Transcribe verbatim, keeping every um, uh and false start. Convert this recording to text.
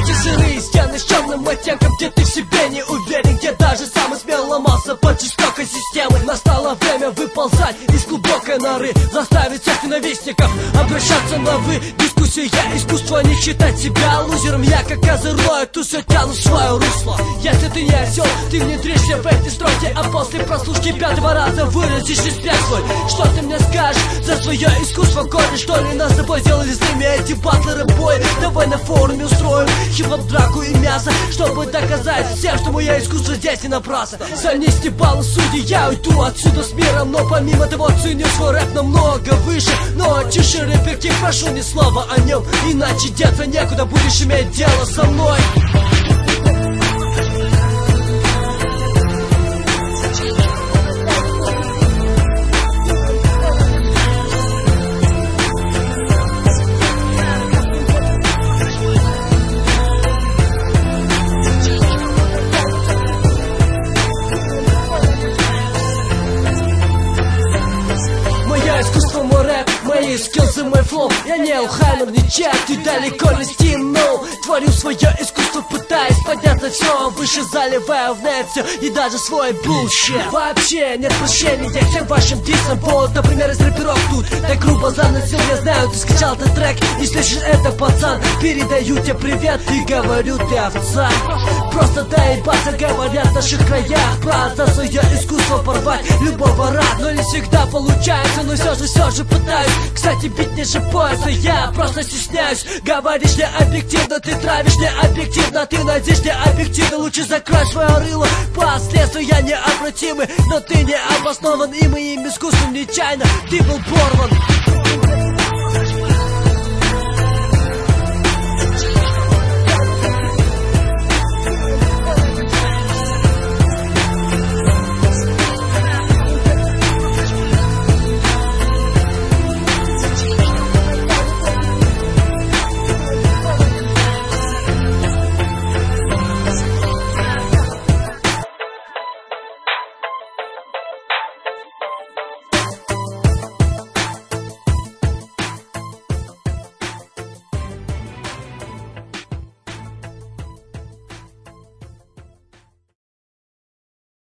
Эти сырые стены с черным оттенком, где ты в себе не уверен, где даже самый смел ломался под жестокой системой. Настало время выползать из глубокой норы, заставить всех ненавистников обращаться на вы. Дискуссия искусство, не считать себя лузером. Я как козырной, тут все тяну в свое русло. Если ты не осел, ты внедришься в эти строки, а после прослушки пятого раза выразишь респект свой. Что ты мне скажешь за свое искусство, корни? Что ли нас с тобой сделали злыми эти батлеры бои? Давай на форуме устроим хип-хоп, драку и мясо, чтобы доказать всем, что мое искусство здесь не напрасно. Занести баллы судьи, я уйду отсюда с миром, но помимо того ценю свой рэп намного выше. Но тише, реперки, прошу, ни слова о нем, иначе деться некуда, будешь иметь дело со мной. Искусство, мой рэп, мои скиллзы, мой флоу. Я не Алхаймер, не Чет, ты далеко не Стим, но творю свое искусство, пытаясь подняться все выше, заливая в нет все и даже свой булщит. Вообще нет прощения всем вашим дисам. Вот, например, из рэперов тут так грубо заносил. Я знаю, ты скачал этот трек и слышишь это, пацан. Передаю тебе привет и говорю, ты овца. Просто доебаться, говорят в наших краях. Правда, свое искусство порвать любого рад, но не всегда получается, но все же, все же пытаюсь. Кстати, бить ниже пояса, я просто стесняюсь. Говоришь не объективно, ты травишь не объективно, ты надеешь не объективно, лучше закрой свое рыло. Последствия необратимы, но ты не обоснован, и моим искусством нечаянно ты был порван.